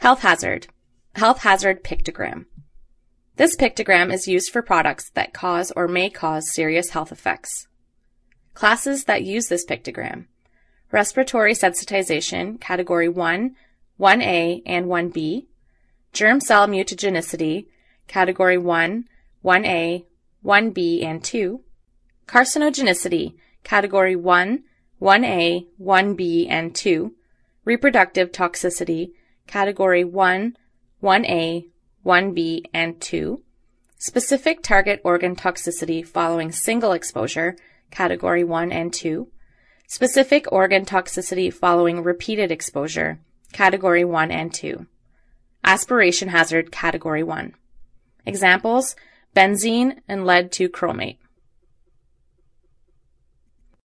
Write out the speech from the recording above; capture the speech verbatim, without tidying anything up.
Health hazard. Health hazard pictogram. This pictogram is used for products that cause or may cause serious health effects. Classes that use this pictogram. Respiratory sensitization, Category one, one A, and one B. Germ cell mutagenicity, Category one, one A, one B, and two. Carcinogenicity, Category one, one A, one B, and two. Reproductive toxicity, Category one, one A, one B, and two. Specific target organ toxicity following single exposure, Category one and two. Specific organ toxicity following repeated exposure, Category one and two. Aspiration hazard, Category one. Examples: benzene and lead two chromate.